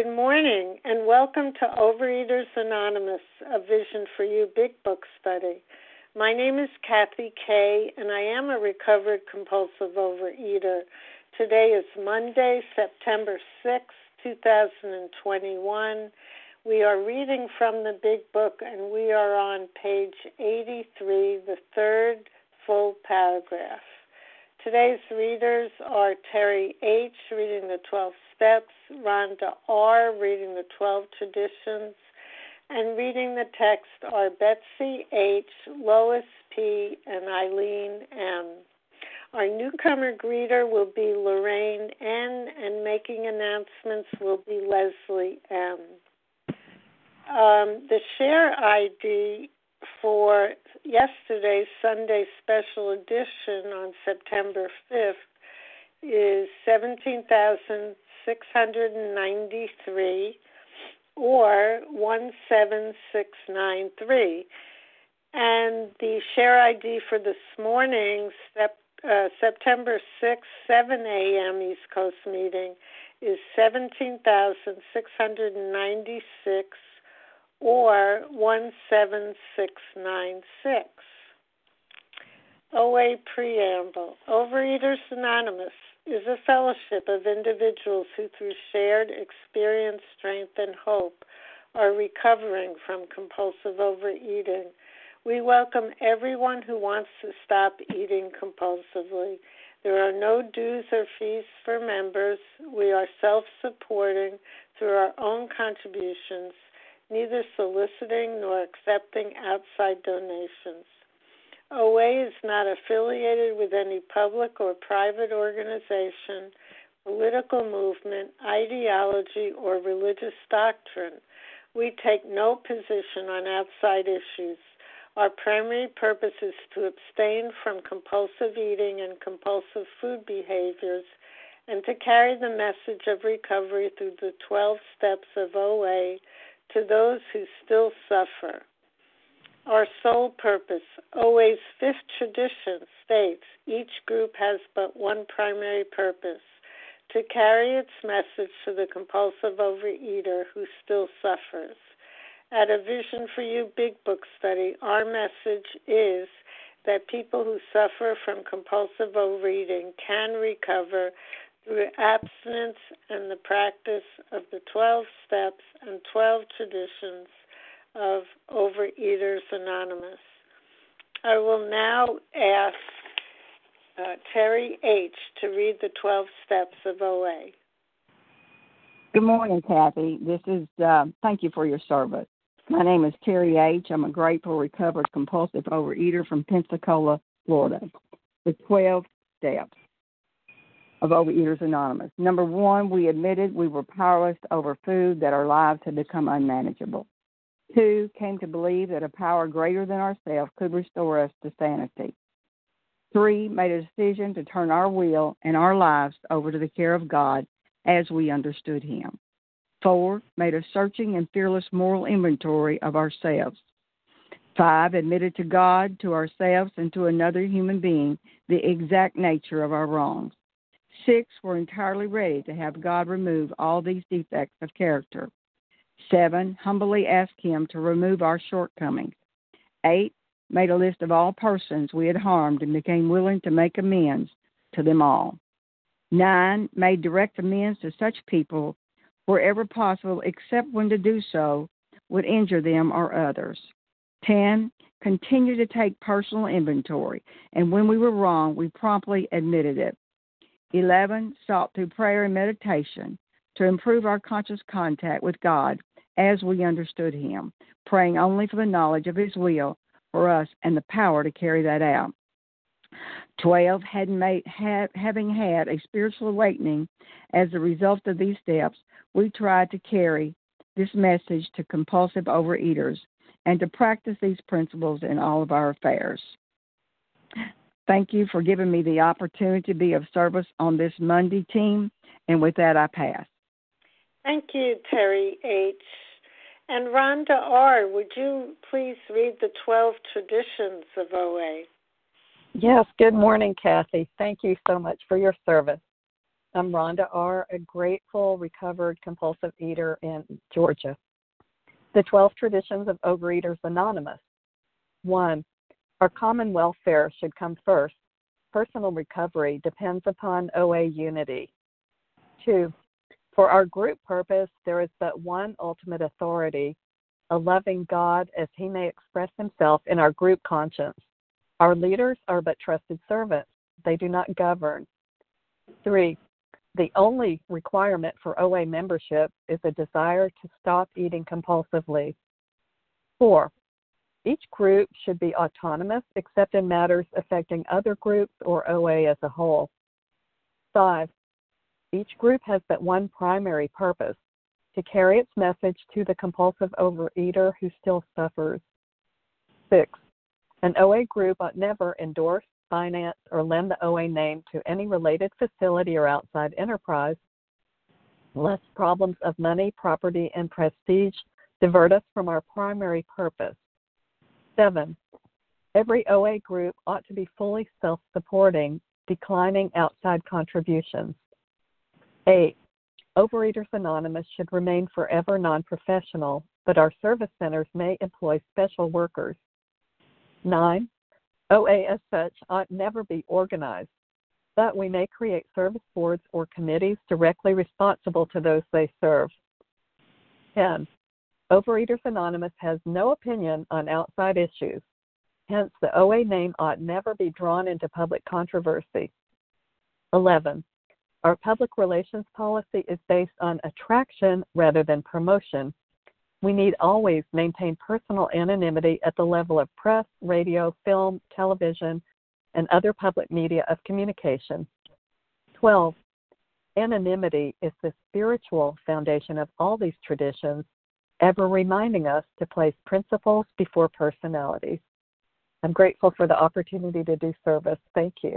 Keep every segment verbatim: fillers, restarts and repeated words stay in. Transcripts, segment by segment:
Good morning, and welcome to Overeaters Anonymous, a Vision for You Big Book Study. My name is Kathy Kay, and I am a recovered compulsive overeater. Today is Monday, September sixth, two thousand twenty-one. We are reading from the Big Book, and we are on page eighty-three, the third full paragraph. Today's readers are Terry H., reading the twelve Steps, Rhonda R., reading the twelve Traditions, and reading the text are Betsy H., Lois P., and Eileen M. Our newcomer greeter will be Lorraine N., and making announcements will be Leslie M. Um, the share I D for yesterday's Sunday special edition on September fifth is seventeen thousand six hundred ninety-three or one seven six nine three. And the share I D for this morning's sep- uh, September sixth, seven a.m. East Coast meeting is seventeen thousand six hundred ninety-six or one seven six nine six. O A Preamble. Overeaters Anonymous is a fellowship of individuals who, through shared experience, strength, and hope, are recovering from compulsive overeating. We welcome everyone who wants to stop eating compulsively. There are no dues or fees for members. We are self-supporting through our own contributions, neither soliciting nor accepting outside donations. O A is not affiliated with any public or private organization, political movement, ideology, or religious doctrine. We take no position on outside issues. Our primary purpose is to abstain from compulsive eating and compulsive food behaviors and to carry the message of recovery through the twelve steps of O A to those who still suffer. Our sole purpose, O A's fifth tradition, states each group has but one primary purpose, to carry its message to the compulsive overeater who still suffers. At a Vision for You Big Book Study, our message is that people who suffer from compulsive overeating can recover through abstinence and the practice of the twelve steps and twelve traditions of Overeaters Anonymous. I will now ask uh, Terry H. to read the twelve steps of O A. Good morning, Kathy. This is, uh, thank you for your service. My name is Terry H. I'm a grateful, recovered, compulsive overeater from Pensacola, Florida. The twelve steps of Overeaters Anonymous. Number one, we admitted we were powerless over food, that our lives had become unmanageable. Two, came to believe that a power greater than ourselves could restore us to sanity. Three, made a decision to turn our will and our lives over to the care of God as we understood Him. Four, made a searching and fearless moral inventory of ourselves. Five, admitted to God, to ourselves, and to another human being the exact nature of our wrongs. Six, were entirely ready to have God remove all these defects of character. Seven, humbly asked Him to remove our shortcomings. Eight, made a list of all persons we had harmed and became willing to make amends to them all. Nine, made direct amends to such people wherever possible, except when to do so would injure them or others. Ten, continued to take personal inventory, and when we were wrong, we promptly admitted it. Eleven, sought through prayer and meditation to improve our conscious contact with God as we understood Him, praying only for the knowledge of His will for us and the power to carry that out. Twelve, had made, had, having had a spiritual awakening as a result of these steps, we tried to carry this message to compulsive overeaters and to practice these principles in all of our affairs. Thank you for giving me the opportunity to be of service on this Monday team, and with that, I pass. Thank you, Terry H. And Rhonda R., would you please read the twelve traditions of O A? Yes, good morning, Kathy. Thank you so much for your service. I'm Rhonda R., a grateful, recovered, compulsive eater in Georgia. The twelve Traditions of Overeaters Anonymous. One, our common welfare should come first. Personal recovery depends upon O A unity. Two, for our group purpose, there is but one ultimate authority, a loving God as he may express himself in our group conscience. Our leaders are but trusted servants. They do not govern. Three, the only requirement for O A membership is a desire to stop eating compulsively. Four, each group should be autonomous except in matters affecting other groups or O A as a whole. Five, each group has but one primary purpose, to carry its message to the compulsive overeater who still suffers. Six, an O A group ought never endorse, finance, or lend the O A name to any related facility or outside enterprise, lest problems of money, property, and prestige divert us from our primary purpose. Seven, every O A group ought to be fully self-supporting, declining outside contributions. Eight, Overeaters Anonymous should remain forever non-professional, but our service centers may employ special workers. Nine, O A as such ought never be organized, but we may create service boards or committees directly responsible to those they serve. Ten, Overeaters Anonymous has no opinion on outside issues. Hence, the O A name ought never be drawn into public controversy. Eleven, our public relations policy is based on attraction rather than promotion. We need always maintain personal anonymity at the level of press, radio, film, television, and other public media of communication. Twelve, anonymity is the spiritual foundation of all these traditions, ever reminding us to place principles before personalities. I'm grateful for the opportunity to do service. Thank you.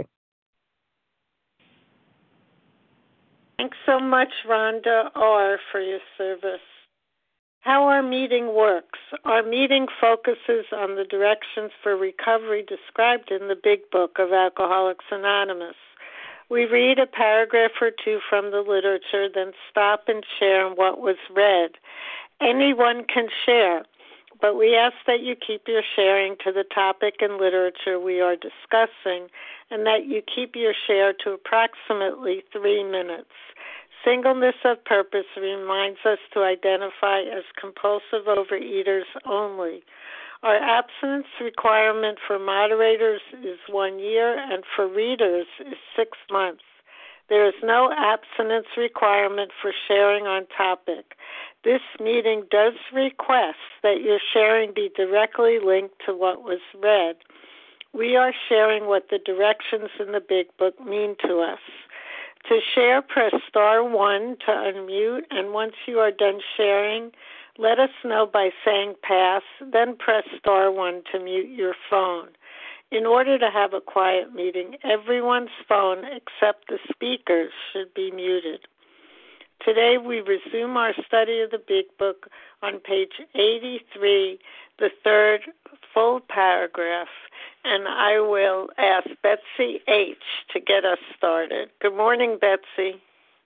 Thanks so much, Rhonda R., for your service. How our meeting works. Our meeting focuses on the directions for recovery described in the Big Book of Alcoholics Anonymous. We read a paragraph or two from the literature, then stop and share what was read. Anyone can share, but we ask that you keep your sharing to the topic and literature we are discussing, and that you keep your share to approximately three minutes. Singleness of purpose reminds us to identify as compulsive overeaters only. Our abstinence requirement for moderators is one year, and for readers is six months. There is no abstinence requirement for sharing on topic. This meeting does request that your sharing be directly linked to what was read. We are sharing what the directions in the Big Book mean to us. To share, press star one to unmute, and once you are done sharing, let us know by saying pass, then press star one to mute your phone. In order to have a quiet meeting, everyone's phone except the speakers should be muted. Today we resume our study of the Big Book on page eighty-three, the third full paragraph, and I will ask Betsy H. to get us started. Good morning, Betsy.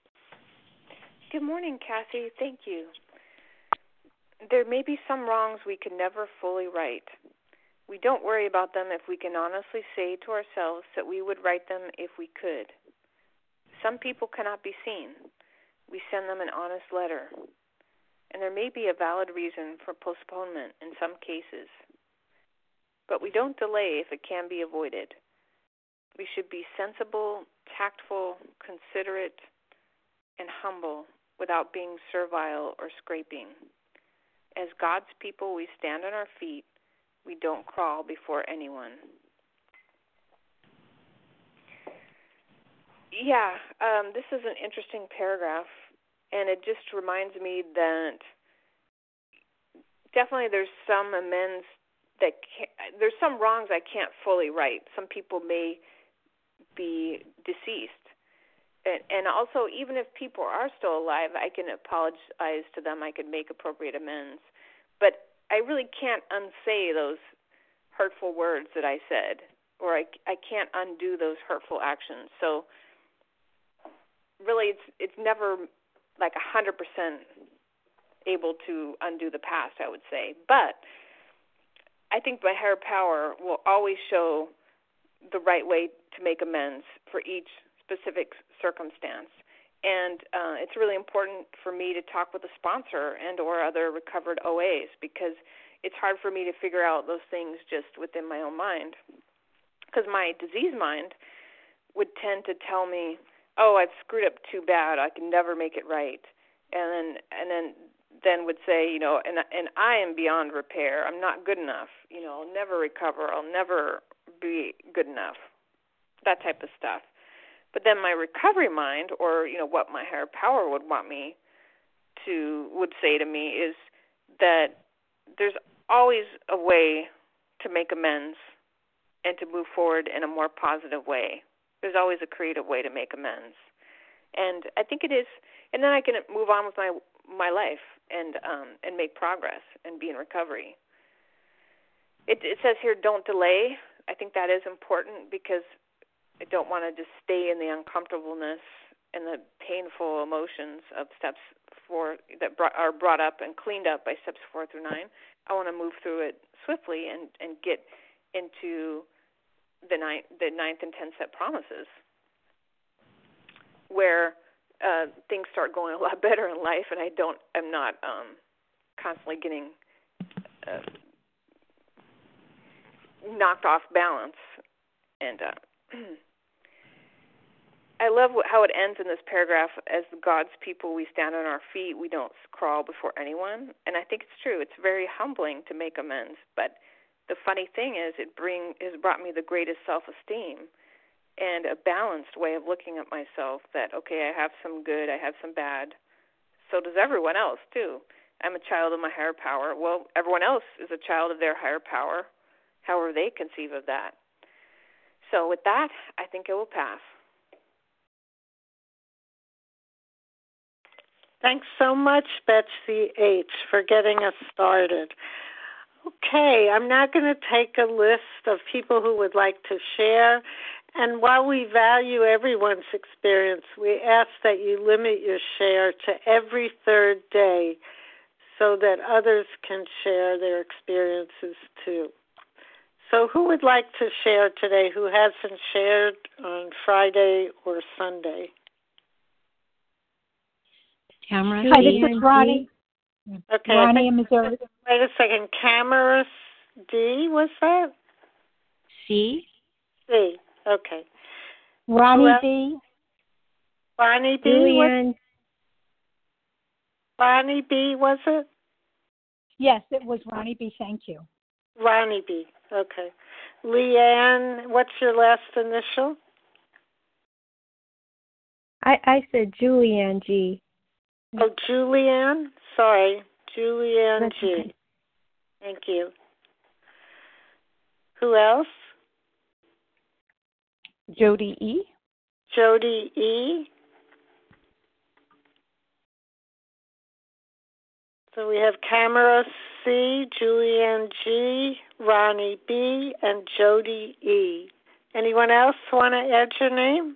Good morning, Kathy. Thank you. There may be some wrongs we can never fully right. We don't worry about them if we can honestly say to ourselves that we would right them if we could. Some people cannot be seen. We send them an honest letter. And there may be a valid reason for postponement in some cases. But we don't delay if it can be avoided. We should be sensible, tactful, considerate, and humble without being servile or scraping. As God's people, we stand on our feet. We don't crawl before anyone. Yeah, um, this is an interesting paragraph, and it just reminds me that definitely there's some amends that can, there's some wrongs I can't fully right. Some people may be deceased. And, and also, even if people are still alive, I can apologize to them. I can make appropriate amends. But I really can't unsay those hurtful words that I said, or I, I can't undo those hurtful actions. So really it's it's never like a hundred percent able to undo the past, I would say. But I think my higher power will always show the right way to make amends for each specific circumstance. And uh, it's really important for me to talk with a sponsor and or other recovered O As, because it's hard for me to figure out those things just within my own mind. Because my disease mind would tend to tell me, oh, I've screwed up too bad, I can never make it right. And then and then then would say, you know, and and I am beyond repair. I'm not good enough. You know, I'll never recover. I'll never be good enough. That type of stuff. But then my recovery mind, or, you know, what my higher power would want me to, would say to me is that there's always a way to make amends and to move forward in a more positive way. There's always a creative way to make amends. And I think it is, and then I can move on with my my life and um, and make progress and be in recovery. It, it says here, don't delay. I think that is important, because I don't want to just stay in the uncomfortableness and the painful emotions of steps four that brought, are brought up and cleaned up by steps four through nine. I want to move through it swiftly and, and get into the ninth, the ninth and tenth step promises, where uh, things start going a lot better in life, and I don't, I'm not um, constantly getting uh, knocked off balance. And uh, I love how it ends in this paragraph. As God's people, we stand on our feet. We don't crawl before anyone. And I think it's true. It's very humbling to make amends. But the funny thing is, it bring has brought me the greatest self-esteem and a balanced way of looking at myself, that, okay, I have some good, I have some bad. So does everyone else, too. I'm a child of my higher power. Well, everyone else is a child of their higher power, however they conceive of that. So with that, I think it will pass. Thanks so much, Betsy H., for getting us started. Okay, I'm now going to take a list of people who would like to share. And while we value everyone's experience, we ask that you limit your share to every third day so that others can share their experiences too. So who would like to share today who hasn't shared on Friday or Sunday? Tamara. Hi, this is Ronnie. Okay, Ronnie in Missouri. Wait a second. Cameras D, was that? C. C, okay. Ronnie B. Bonnie B. Julianne. Bonnie B, was it? Yes, it was Ronnie B. Thank you. Ronnie B, okay. Leanne, what's your last initial? I, I said Julianne G. Oh, Julianne? Sorry, Julianne That's G. okay. Thank you. Who else? Jody E. Jody E. So we have Camera C, Julianne G, Ronnie B, and Jody E. Anyone else want to add your name?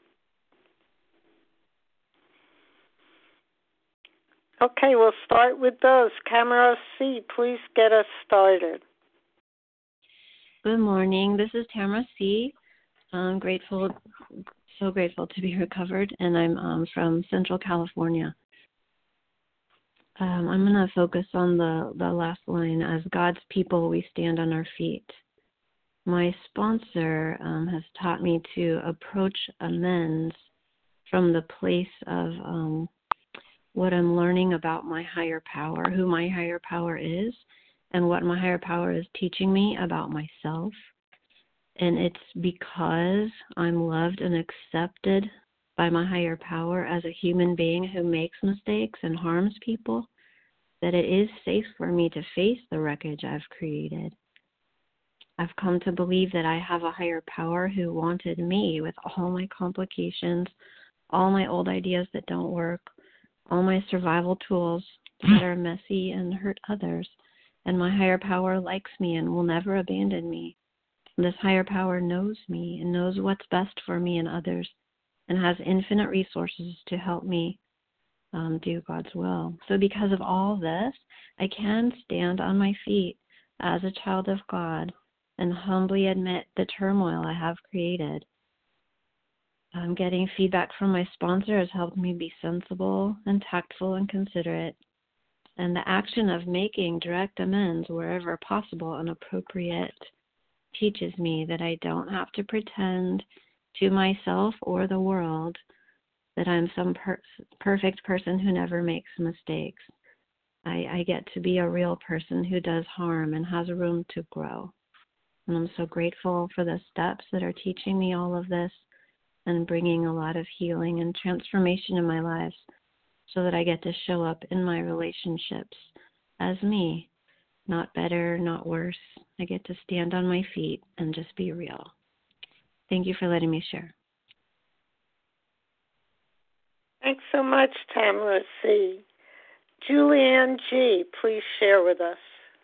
Okay, we'll start with those. Camera C, please get us started. Good morning. This is Tamara C. I'm grateful, so grateful to be recovered, and I'm um, from Central California. Um, I'm going to focus on the, the last line. As God's people, we stand on our feet. My sponsor um, has taught me to approach amends from the place of um, what I'm learning about my higher power, who my higher power is, and what my higher power is teaching me about myself. And it's because I'm loved and accepted by my higher power as a human being who makes mistakes and harms people, that it is safe for me to face the wreckage I've created. I've come to believe that I have a higher power who wanted me with all my complications, all my old ideas that don't work, all my survival tools that are messy and hurt others. And my higher power likes me and will never abandon me. This higher power knows me and knows what's best for me and others. and has infinite resources to help me um, do God's will. So because of all this, I can stand on my feet as a child of God and humbly admit the turmoil I have created. Um, getting feedback from my sponsor has helped me be sensible and tactful and considerate. And the action of making direct amends wherever possible and appropriate teaches me that I don't have to pretend to myself or the world that I'm some per- perfect person who never makes mistakes. I, I get to be a real person who does harm and has room to grow. And I'm so grateful for the steps that are teaching me all of this and bringing a lot of healing and transformation in my life so that I get to show up in my relationships as me, not better, not worse. I get to stand on my feet and just be real. Thank you for letting me share. Thanks so much, Tamara C. Julianne G., please share with us.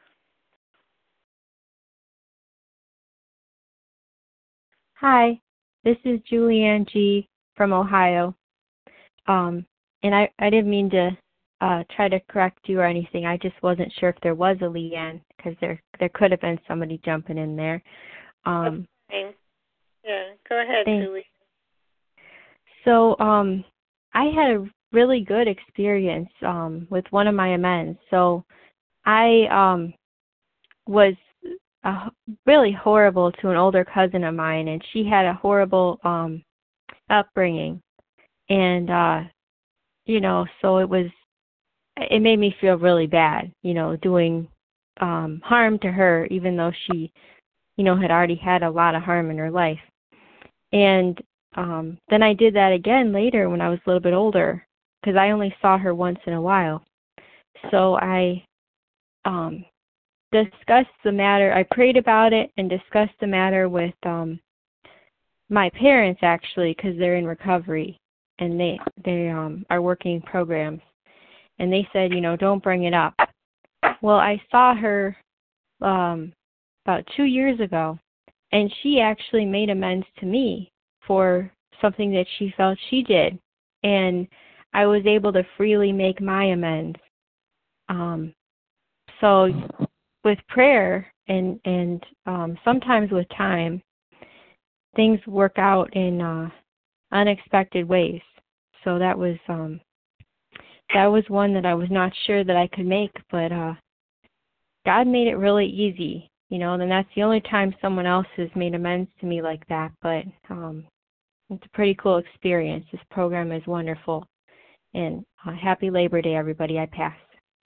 Hi, this is Julianne G. from Ohio. Um, and I, I didn't mean to uh, try to correct you or anything. I just wasn't sure if there was a Leanne because there there could have been somebody jumping in there. Um, okay. Yeah, go ahead, thanks. Julie. So um, I had a really good experience um, with one of my amends. So I um, was uh, really horrible to an older cousin of mine, and she had a horrible um, upbringing. And, uh, you know, so it was, it made me feel really bad, you know, doing um, harm to her, even though she, you know, had already had a lot of harm in her life. And um, then I did that again later when I was a little bit older, because I only saw her once in a while. So I um, discussed the matter. I prayed about it and discussed the matter with um, my parents, actually, because they're in recovery and they they um, are working programs. And they said, you know, don't bring it up. Well, I saw her um, about two years ago, and she actually made amends to me for something that she felt she did. And I was able to freely make my amends. Um, so with prayer and, and um, sometimes with time, things work out in uh, unexpected ways. So that was um, that was one that I was not sure that I could make, but uh, God made it really easy, you know, and that's the only time someone else has made amends to me like that, but um, it's a pretty cool experience. This program is wonderful, and uh, happy Labor Day, everybody. I pass.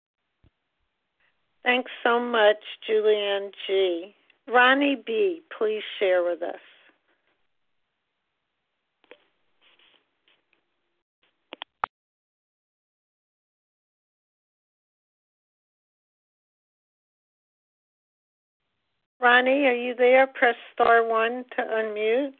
Thanks so much, Julianne G. Ronnie B., please share with us. Ronnie, are you there? Press star one to unmute.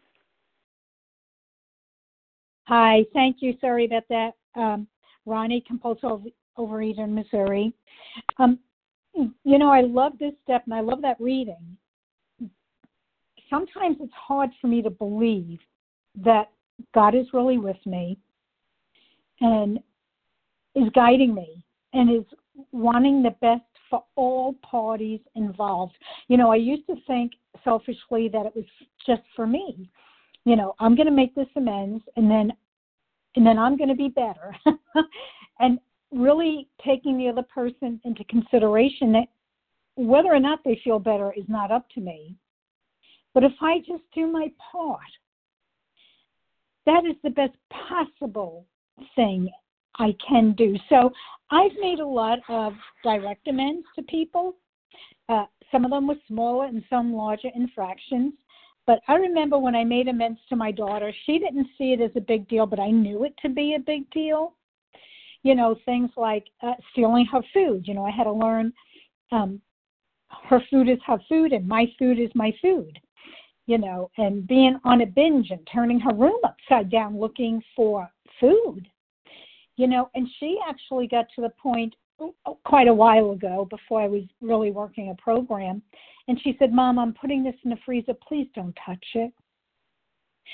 Hi, thank you. Sorry about that. Um, Ronnie, compulsive overeater in Missouri. Um, you know, I love this step and I love that reading. Sometimes it's hard for me to believe that God is really with me and is guiding me and is wanting the best for all parties involved. You know, I used to think selfishly that it was just for me. You know, I'm going to make this amends and then and then I'm going to be better. And really taking the other person into consideration that whether or not they feel better is not up to me. But if I just do my part, that is the best possible thing I can do. So I've made a lot of direct amends to people. Uh, some of them were smaller and some larger infractions. But I remember when I made amends to my daughter, she didn't see it as a big deal, but I knew it to be a big deal. You know, things like uh, stealing her food. You know, I had to learn um, her food is her food and my food is my food. You know, and being on a binge and turning her room upside down looking for food. You know, and she actually got to the point quite a while ago before I was really working a program. And she said, Mom, I'm putting this in the freezer. Please don't touch it.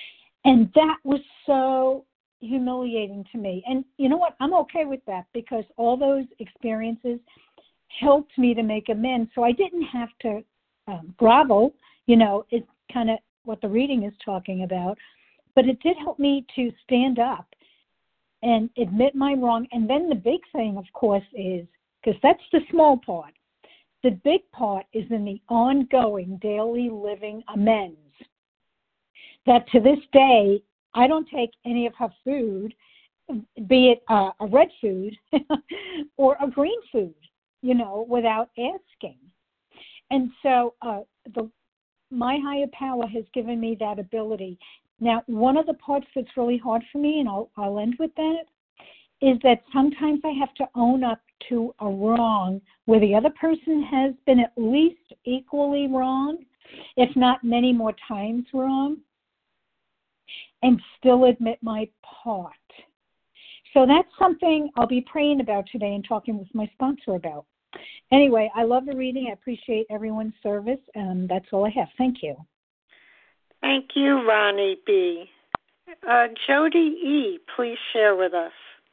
And that was so humiliating to me. And you know what? I'm okay with that because all those experiences helped me to make amends. So I didn't have to um, grovel, you know, it's kind of what the reading is talking about. But it did help me to stand up and admit my wrong. And then the big thing, of course, is, because that's the small part, the big part is in the ongoing daily living amends. That to this day, I don't take any of her food, be it uh, a red food or a green food, you know, without asking. And so uh, the my higher power has given me that ability. Now, one of the parts that's really hard for me, and I'll, I'll end with that, is that sometimes I have to own up to a wrong where the other person has been at least equally wrong, if not many more times wrong, and still admit my part. So that's something I'll be praying about today and talking with my sponsor about. Anyway, I love the reading. I appreciate everyone's service, and that's all I have. Thank you. Thank you, Ronnie B. Uh, Jody E., please share with us.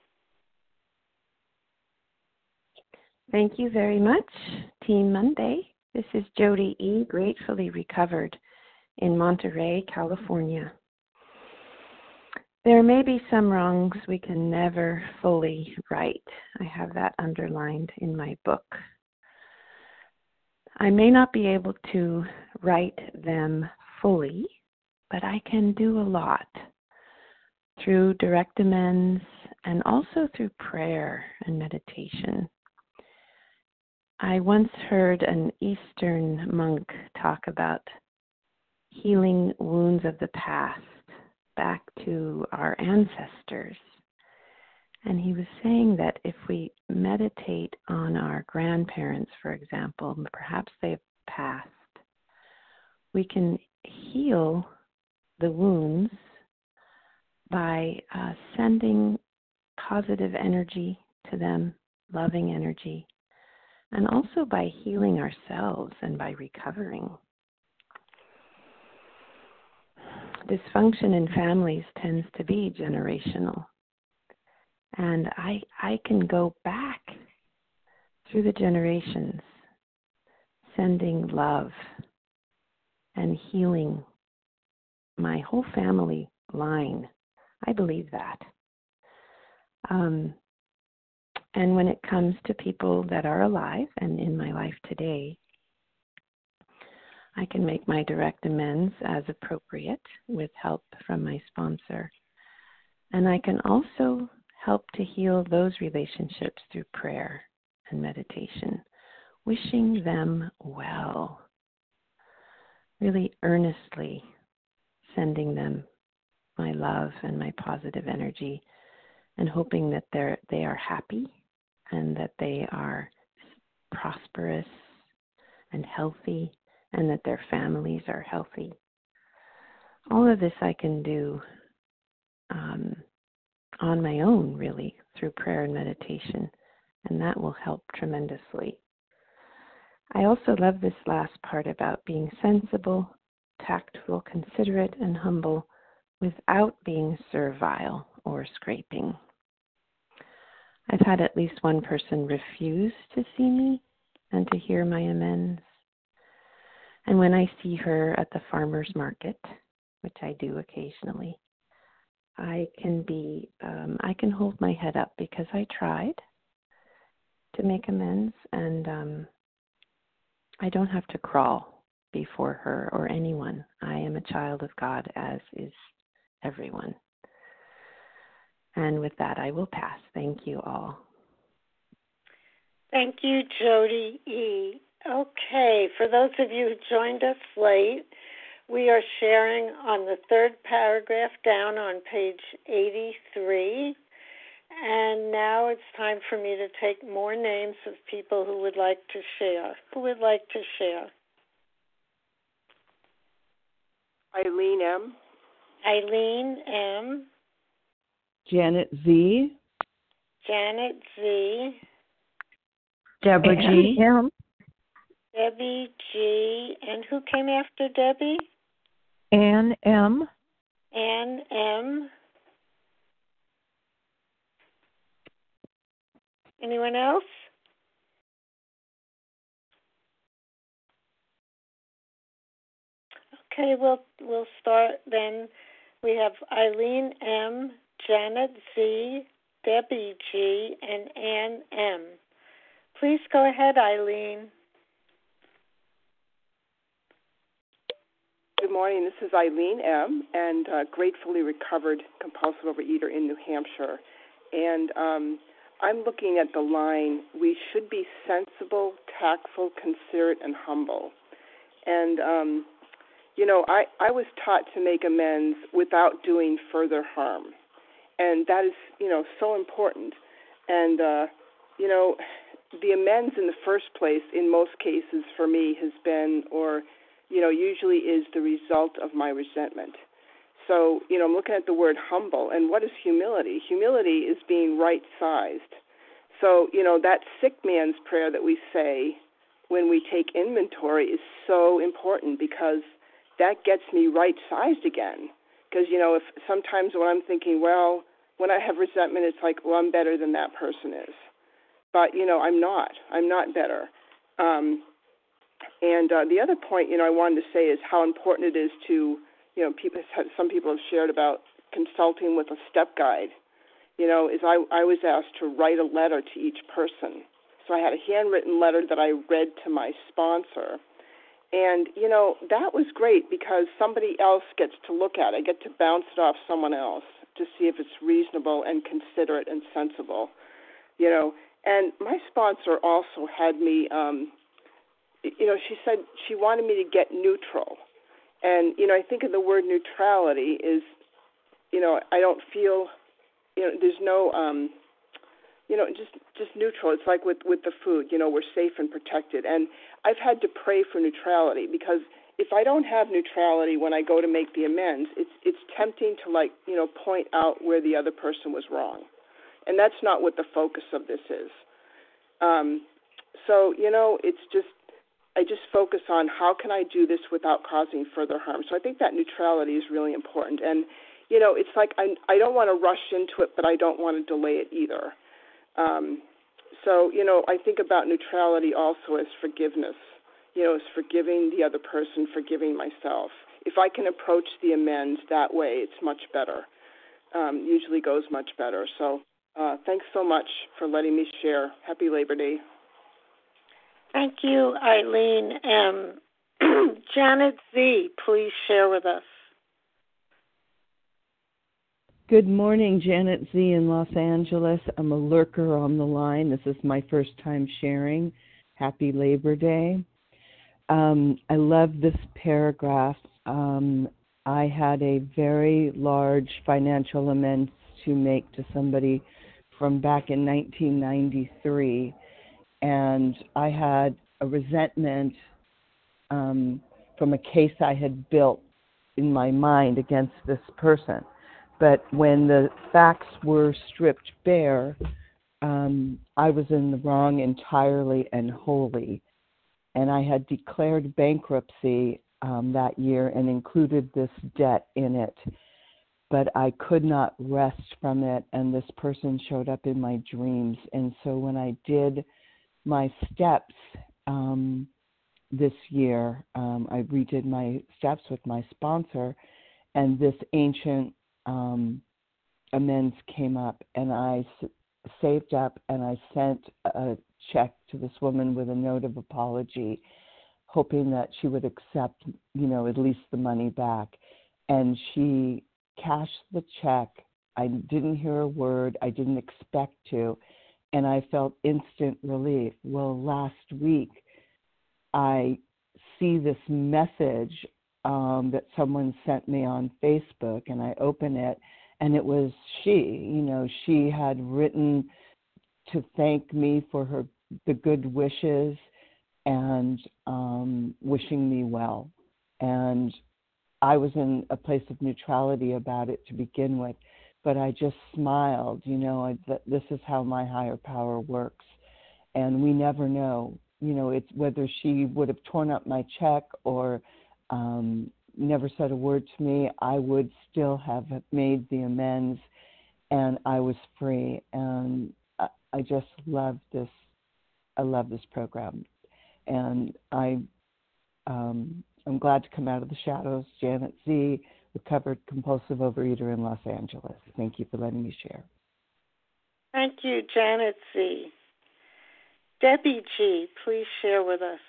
Thank you very much, Team Monday. This is Jody E., gratefully recovered in Monterey, California. There may be some wrongs we can never fully right. I have that underlined in my book. I may not be able to right them fully, but I can do a lot through direct amends and also through prayer and meditation. I once heard an Eastern monk talk about healing wounds of the past back to our ancestors. And he was saying that if we meditate on our grandparents, for example, perhaps they've passed, we can heal the wounds by uh, sending positive energy to them, loving energy, and also by healing ourselves and by recovering. Dysfunction in families tends to be generational. And I I can go back through the generations, sending love and healing my whole family line. I believe that. Um, and when it comes to people that are alive and in my life today, I can make my direct amends as appropriate with help from my sponsor. And I can also help to heal those relationships through prayer and meditation, wishing them well, really earnestly sending them my love and my positive energy, and hoping that they're they are happy and that they are prosperous and healthy, and that their families are healthy. All of this I can do um, on my own, really, through prayer and meditation, and that will help tremendously. I also love this last part about being sensible, tactful, considerate, and humble without being servile or scraping. I've had at least one person refuse to see me and to hear my amends. And when I see her at the farmer's market, which I do occasionally, I can be, um, I can hold my head up because I tried to make amends, and um, I don't have to crawl before her or anyone. I am a child of God, as is everyone. And with that, I will pass. Thank you all. Thank you, Jody E. Okay, for those of you who joined us late, we are sharing on the third paragraph down on page eighty-three. And now it's time for me to take more names of people who would like to share. Who would like to share? Eileen M. Eileen M. Janet Z. Janet Z. Deborah G. M. Debbie G. And who came after Debbie? Ann M. Ann M. Anyone else? Okay, we'll we'll start then. We have Eileen M., Janet Z., Debbie G., and Ann M. Please go ahead, Eileen. Good morning. This is Eileen M., and uh, gratefully recovered compulsive overeater in New Hampshire. And um, I'm looking at the line, we should be sensible, tactful, considerate, and humble. And, um, you know, I, I was taught to make amends without doing further harm. And that is, you know, so important. And, uh, you know, the amends in the first place, in most cases for me, has been, or you know, usually is the result of my resentment. So, you know, I'm looking at the word humble, and what is humility? Humility is being right-sized. So, you know, that sick man's prayer that we say when we take inventory is so important because that gets me right-sized again. Because, you know, if sometimes when I'm thinking, well, when I have resentment, it's like, well, I'm better than that person is. But, you know, I'm not. I'm not better. Um And uh, the other point, you know, I wanted to say is how important it is to, you know, people. Some people have shared about consulting with a step guide. You know, is I, I was asked to write a letter to each person. So I had a handwritten letter that I read to my sponsor. And, you know, that was great because somebody else gets to look at it. I get to bounce it off someone else to see if it's reasonable and considerate and sensible, you know. And my sponsor also had me, um, you know, she said she wanted me to get neutral. And, you know, I think of the word neutrality is, you know, I don't feel, you know, there's no, um, you know, just just neutral. It's like with, with the food, you know, we're safe and protected. And I've had to pray for neutrality because if I don't have neutrality when I go to make the amends, it's it's tempting to, like, you know, point out where the other person was wrong. And that's not what the focus of this is. Um, so, you know, it's just, I just focus on how can I do this without causing further harm. So I think that neutrality is really important. And, you know, it's like I, I don't want to rush into it, but I don't want to delay it either. Um, so, you know, I think about neutrality also as forgiveness, you know, as forgiving the other person, forgiving myself. If I can approach the amends that way, it's much better. Um, usually goes much better. So uh, thanks so much for letting me share. Happy Labor Day. Thank you, Eileen M. Janet Z., please share with us. Good morning, Janet Z. in Los Angeles. I'm a lurker on the line. This is my first time sharing. Happy Labor Day. Um, I love this paragraph. Um, I had a very large financial amends to make to somebody from back in nineteen ninety-three. And I had a resentment um, from a case I had built in my mind against this person. But when the facts were stripped bare, um, I was in the wrong entirely and wholly. And I had declared bankruptcy um, that year and included this debt in it. But I could not rest from it, and this person showed up in my dreams. And so when I did my steps um, this year, um, I redid my steps with my sponsor, and this ancient um, amends came up, and I s- saved up, and I sent a check to this woman with a note of apology, hoping that she would accept, you know, at least the money back. And she cashed the check. I didn't hear a word. I didn't expect to. And I felt instant relief. Well, last week, I see this message um, that someone sent me on Facebook, and I open it, and it was she. You know, she had written to thank me for her the good wishes and um, wishing me well. And I was in a place of neutrality about it to begin with. But I just smiled, you know, I, th- this is how my higher power works. And we never know, you know, it's whether she would have torn up my check or um, never said a word to me, I would still have made the amends, and I was free. And I, I just love this. I love this program, and I, um, I'm glad to come out of the shadows. Janet Z., recovered compulsive overeater in Los Angeles. Thank you for letting me share. Thank you, Janet Z. Debbie G., please share with us.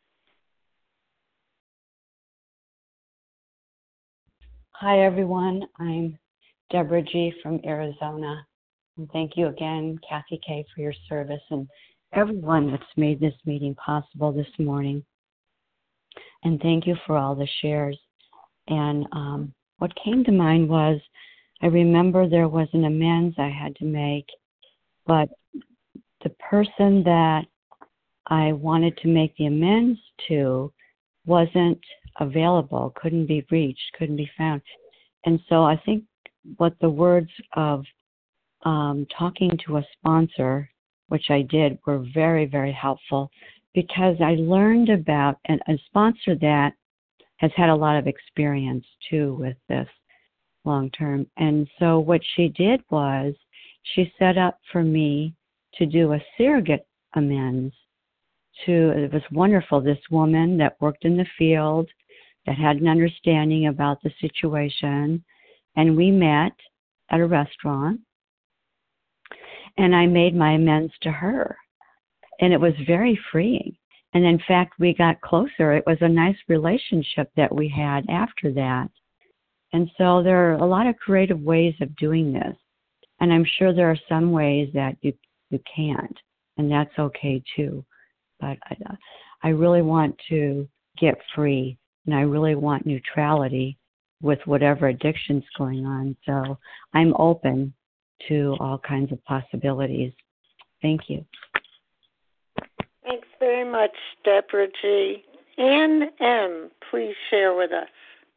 Hi, everyone. I'm Deborah G. from Arizona. And thank you again, Kathy K., for your service and everyone that's made this meeting possible this morning. And thank you for all the shares. And um, what came to mind was I remember there was an amends I had to make, but the person that I wanted to make the amends to wasn't available, couldn't be reached, couldn't be found. And so I think what the words of um, talking to a sponsor, which I did, were very, very helpful, because I learned about an, a sponsor that has had a lot of experience too with this long term. And so what she did was she set up for me to do a surrogate amends to, it was wonderful, this woman that worked in the field, that had an understanding about the situation, and we met at a restaurant, and I made my amends to her, and it was very freeing. And in fact, we got closer. It was a nice relationship that we had after that. And so there are a lot of creative ways of doing this, and I'm sure there are some ways that you, you can't, and that's okay too. But I, I really want to get free, and I really want neutrality with whatever addiction's going on. So I'm open to all kinds of possibilities. Thank you. Thanks very much, Deborah G. Ann M., please share with us.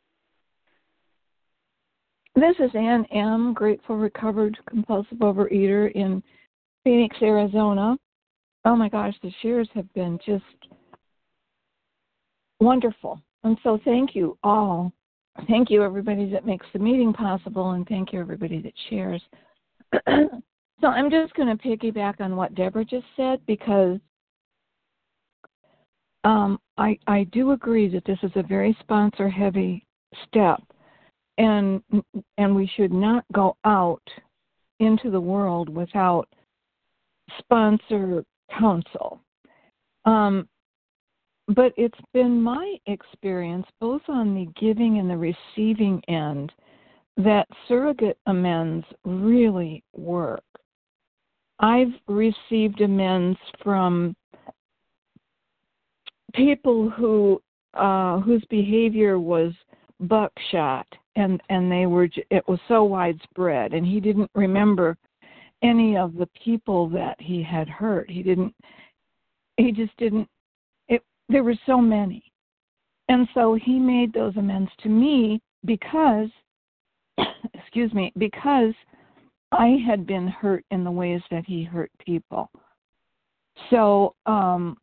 This is Ann M., grateful recovered compulsive overeater in Phoenix, Arizona. Oh my gosh, the shares have been just wonderful. And so thank you all. Thank you, everybody that makes the meeting possible, and thank you, everybody that shares. So I'm just going to piggyback on what Deborah just said, because um, I, I do agree that this is a very sponsor-heavy step, and and we should not go out into the world without sponsor counsel. Um, but it's been my experience, both on the giving and the receiving end, that surrogate amends really work. I've received amends from people who uh, whose behavior was buckshot, and and they were it was so widespread, and he didn't remember any of the people that he had hurt. He didn't. He just didn't. It there were so many, and so he made those amends to me because, excuse me, because I had been hurt in the ways that he hurt people. So, um,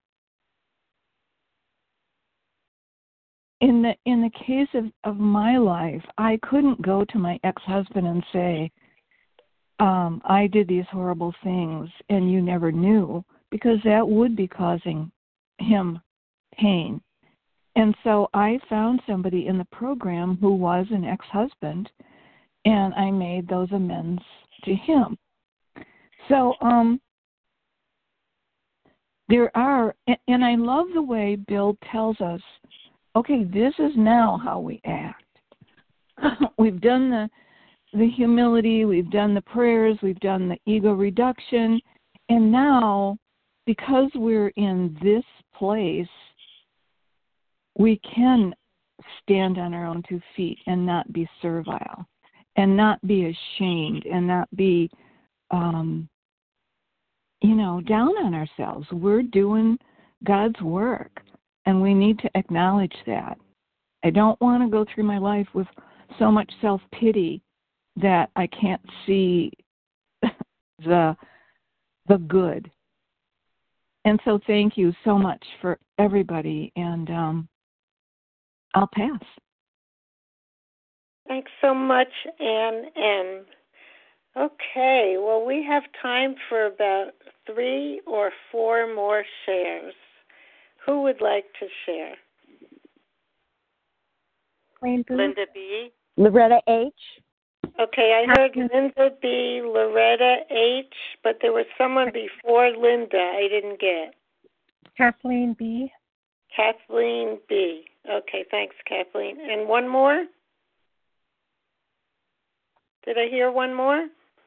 in the in the case of, of my life, I couldn't go to my ex-husband and say, um, I did these horrible things and you never knew, because that would be causing him pain. And so I found somebody in the program who was an ex-husband, and I made those amends to him. So um, there are, and I love the way Bill tells us, okay, this is now how we act. We've done the the humility, we've done the prayers, we've done the ego reduction, and now, because we're in this place, we can stand on our own two feet and not be servile, and not be ashamed, and not be, um, you know, down on ourselves. We're doing God's work, and we need to acknowledge that. I don't want to go through my life with so much self-pity that I can't see the the good. And so thank you so much for everybody, and um, I'll pass. Thanks so much, Ann M. Okay, well, we have time for about three or four more shares. Who would like to share? Linda B. Loretta H. Okay, I heard Linda B., Loretta H., but there was someone before Linda I didn't get. Kathleen B. Kathleen B. Okay, thanks, Kathleen. And one more? Did I hear one more?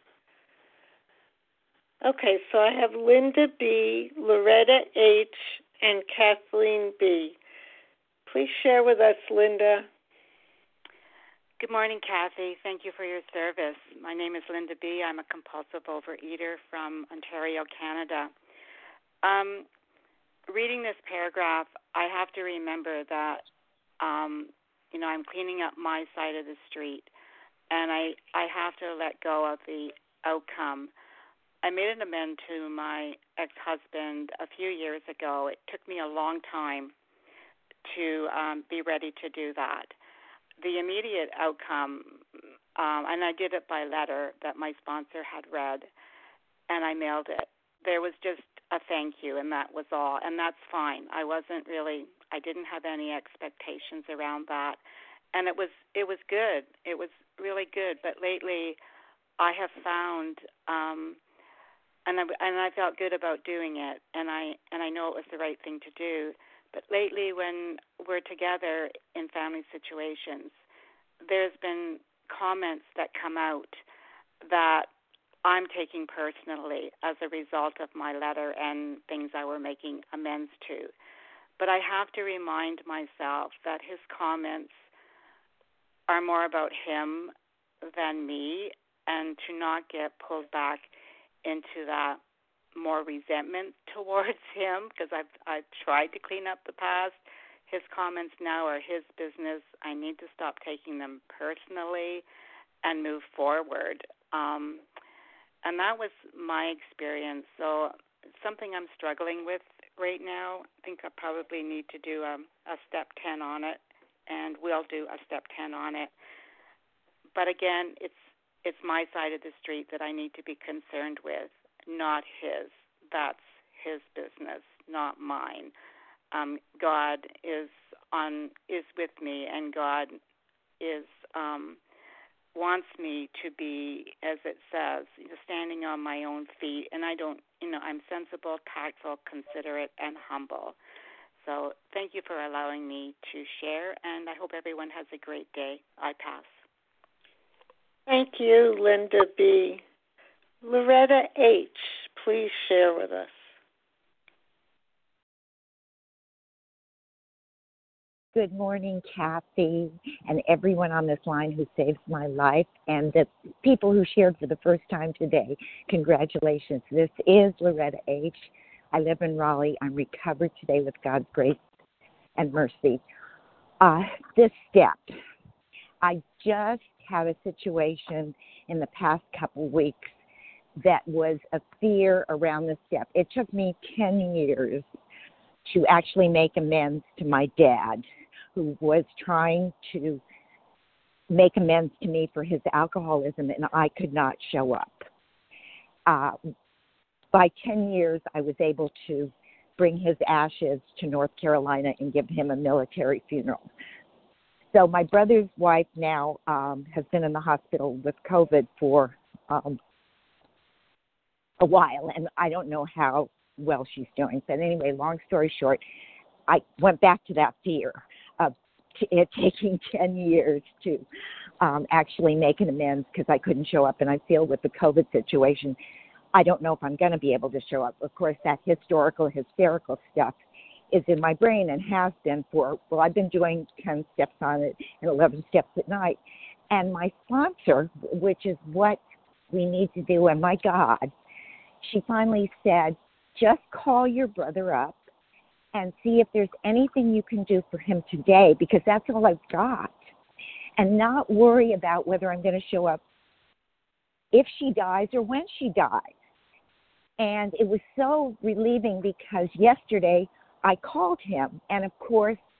Okay, so I have Linda B., Loretta H., and Kathleen B. Please share with us, Linda. Good morning, Kathy. Thank you for your service. My name is Linda B. I'm a compulsive overeater from Ontario, Canada. Um, reading this paragraph, I have to remember that, um, you know, I'm cleaning up my side of the street, and I, I have to let go of the outcome. I made an amend to my ex-husband a few years ago. It took me a long time to um, be ready to do that. The immediate outcome, um, and I did it by letter that my sponsor had read, and I mailed it. There was just a thank you, and that was all, and that's fine. I wasn't really, I didn't have any expectations around that, and it was it was good. It was really good. But lately, I have found, um, and I and I felt good about doing it, and I and I know it was the right thing to do. But lately, when we're together in family situations, there's been comments that come out that I'm taking personally as a result of my letter and things I were making amends to. But I have to remind myself that his comments are more about him than me, and to not get pulled back into that more resentment towards him, because I've I've tried to clean up the past. His comments now are his business. I need to stop taking them personally and move forward. Um, and that was my experience. So it's something I'm struggling with right now. I think I probably need to do a, a step ten on it, and we'll do a step ten on it. But again, it's it's my side of the street that I need to be concerned with, not his. That's his business, not mine. Um, God is on is with me, and God is um, wants me to be, as it says, you know, standing on my own feet. And I don't, you know, I'm sensible, tactful, considerate, and humble. So thank you for allowing me to share, and I hope everyone has a great day. I pass. Thank you, Linda B. Loretta H., please share with us. Good morning, Kathy, and everyone on this line who saves my life, and the people who shared for the first time today. Congratulations. This is Loretta H. I live in Raleigh. I'm recovered today with God's grace and mercy. Uh, this step, I just had a situation in the past couple weeks that was a fear around the step. It took me ten years to actually make amends to my dad, who was trying to make amends to me for his alcoholism, and I could not show up. Uh, by ten years, I was able to bring his ashes to North Carolina and give him a military funeral. So my brother's wife now um, has been in the hospital with COVID for um, a while, and I don't know how well she's doing. But anyway, long story short, I went back to that fear of t- it taking ten years to um, actually make an amends because I couldn't show up. And I feel with the COVID situation, I don't know if I'm going to be able to show up. Of course, that historical, hysterical stuff is in my brain and has been for, well, I've been doing ten steps on it and eleven steps at night. And my sponsor, which is what we need to do, and my God, she finally said, just call your brother up and see if there's anything you can do for him today, because that's all I've got. And not worry about whether I'm going to show up if she dies or when she dies. And it was so relieving because yesterday I called him, and of course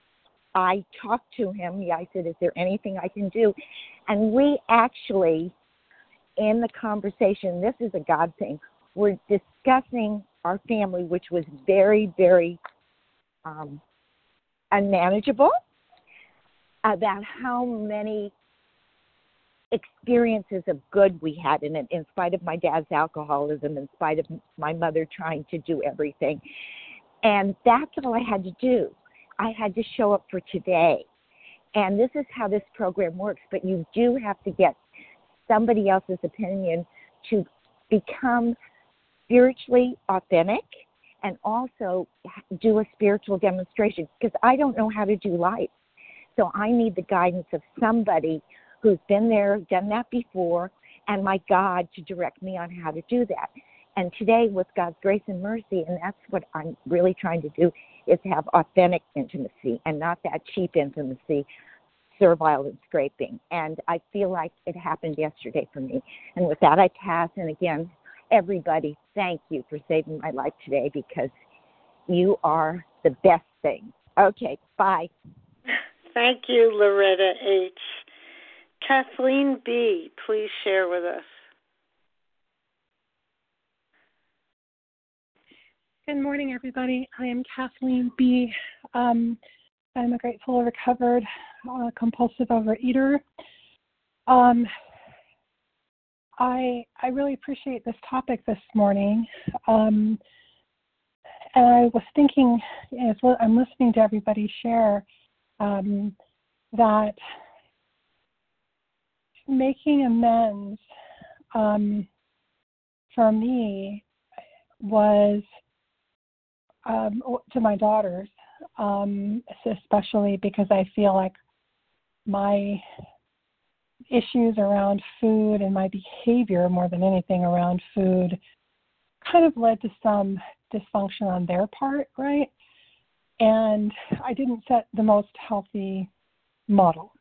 I talked to him. Yeah, I said, is there anything I can do? And we actually, in the conversation, this is a God thing, we're discussing our family, which was very, very um, unmanageable, about how many experiences of good we had in it, in spite of my dad's alcoholism, in spite of my mother trying to do everything. And that's all I had to do. I had to show up for today. And this is how this program works, but you do have to get somebody else's opinion to become spiritually authentic and also do a spiritual demonstration, because I don't know how to do life. So I need the guidance of somebody who's been there, done that before, and my God to direct me on how to do that. And today, with God's grace and mercy, and that's what I'm really trying to do, is have authentic intimacy and not that cheap intimacy, servile and scraping. And I feel like it happened yesterday for me. And with that, I pass. And again, everybody, thank you for saving my life today, because you are the best thing. Okay, bye. Thank you, Loretta H. Kathleen B., please share with us. Good morning, everybody. I am Kathleen B. Um, I'm a grateful, recovered, uh, compulsive overeater. Um, I I really appreciate this topic this morning. Um, and I was thinking, as I'm listening to everybody share, um, that making amends um, for me was um, to my daughters, um, especially because I feel like my issues around food and my behavior more than anything around food kind of led to some dysfunction on their part, right? And I didn't set the most healthy model.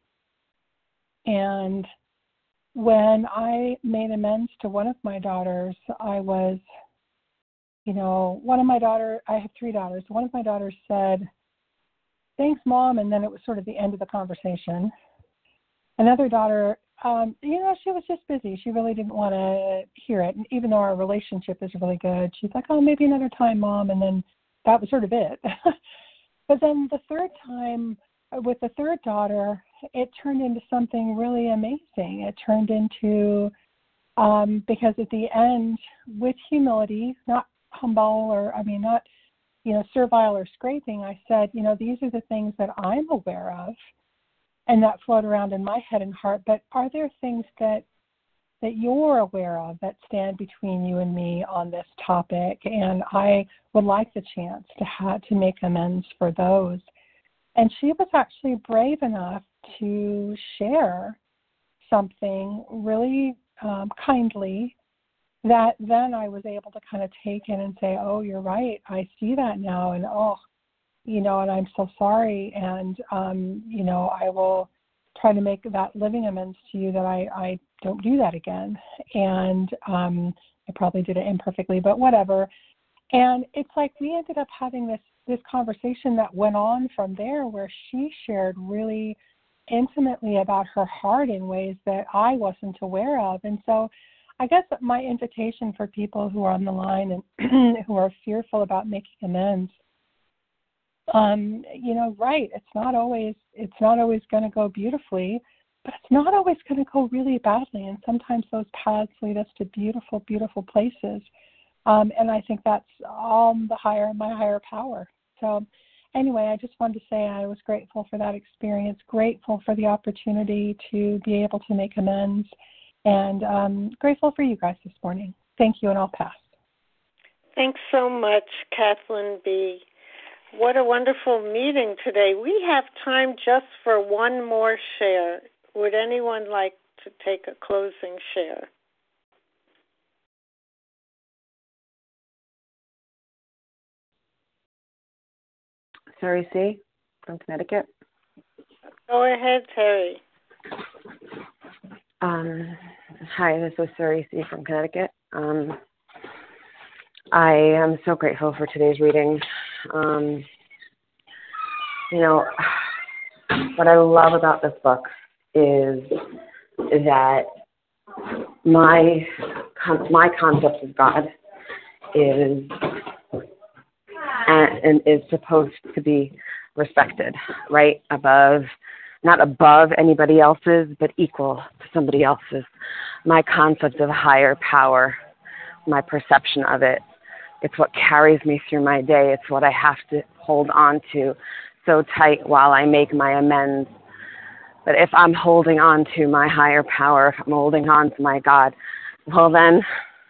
And when I made amends to one of my daughters, I was, you know, one of my daughters, I have three daughters. One of my daughters said, thanks, Mom, and then it was sort of the end of the conversation. Another daughter, um, you know, she was just busy. She really didn't want to hear it. And even though our relationship is really good, she's like, oh, maybe another time, Mom, and then that was sort of it. But then the third time, with the third daughter, it turned into something really amazing. It turned into, um, because at the end, with humility, not humble or, I mean, not, you know, servile or scraping, I said, you know, these are the things that I'm aware of and that float around in my head and heart, but are there things that that you're aware of that stand between you and me on this topic? And I would like the chance to have to make amends for those. And she was actually brave enough to share something really um, kindly that then I was able to kind of take in and say, oh, you're right. I see that now. And, oh, you know, and I'm so sorry. And, um, you know, I will try to make that living amends to you that I, I don't do that again. And um, I probably did it imperfectly, but whatever. And it's like we ended up having this this conversation that went on from there, where she shared really intimately about her heart in ways that I wasn't aware of. And so I guess my invitation for people who are on the line and who are fearful about making amends, um, you know, right, it's not always it's not always going to go beautifully, but it's not always going to go really badly. And sometimes those paths lead us to beautiful, beautiful places. Um, and I think that's all the higher, my higher power. So anyway, I just wanted to say I was grateful for that experience, grateful for the opportunity to be able to make amends, and um, grateful for you guys this morning. Thank you, and I'll pass. Thanks so much, Kathleen B. What a wonderful meeting today. We have time just for one more share. Would anyone like to take a closing share? Terry C. from Connecticut. Go ahead, Terry. Um, hi, this is Terry C. from Connecticut. Um, I am so grateful for today's reading. Um, you know, what I love about this book is that my my concept of God is and, and is supposed to be respected, right? Above, not above anybody else's, but equal to somebody else's. My concept of higher power, my perception of it, it's what carries me through my day. It's what I have to hold on to so tight while I make my amends. But if I'm holding on to my higher power, if I'm holding on to my God, well then,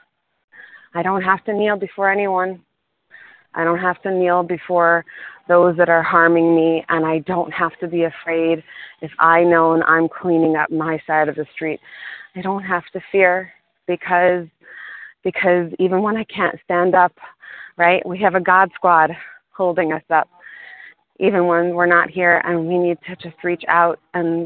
I don't have to kneel before anyone. I don't have to kneel before those that are harming me, and I don't have to be afraid if I know and I'm cleaning up my side of the street. I don't have to fear because because even when I can't stand up, right, we have a God squad holding us up. Even when we're not here and we need to just reach out. And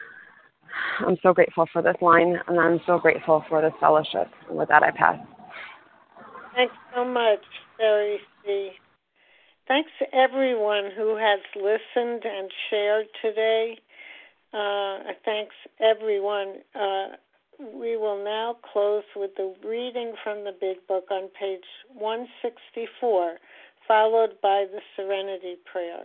I'm so grateful for this line, and I'm so grateful for this fellowship. And with that, I pass. Thanks so much, Sherry C. Thanks to everyone who has listened and shared today. Uh, thanks, everyone. Uh, we will now close with the reading from the Big Book on page one sixty-four, followed by the Serenity Prayer.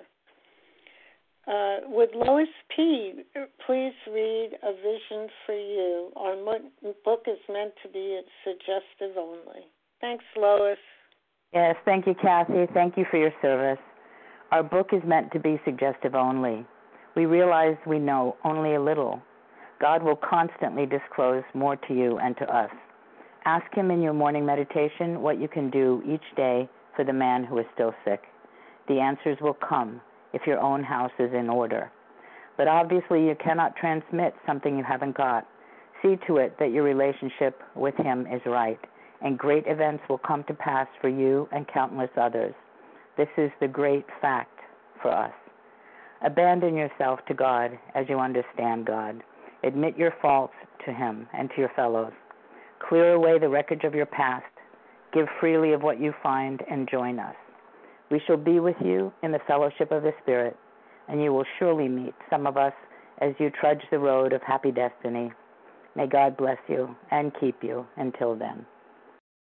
Uh, would Lois P. please read A Vision for You? Our book is meant to be suggestive only. Thanks, Lois. Yes, thank you, Kathy. Thank you for your service. Our book is meant to be suggestive only. We realize we know only a little. God will constantly disclose more to you and to us. Ask him in your morning meditation what you can do each day for the man who is still sick. The answers will come if your own house is in order. But obviously you cannot transmit something you haven't got. See to it that your relationship with him is right, and great events will come to pass for you and countless others. This is the great fact for us. Abandon yourself to God as you understand God. Admit your faults to him and to your fellows. Clear away the wreckage of your past. Give freely of what you find and join us. We shall be with you in the fellowship of the Spirit, and you will surely meet some of us as you trudge the road of happy destiny. May God bless you and keep you until then.